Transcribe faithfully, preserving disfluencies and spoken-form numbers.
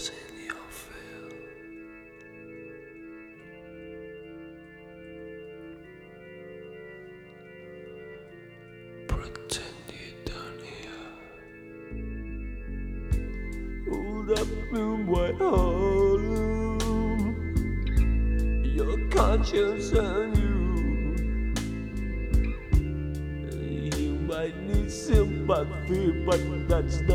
was in your field. Pretend you don't hear. Hold up in Whitehall, your conscience and you. You might need sympathy, but that's not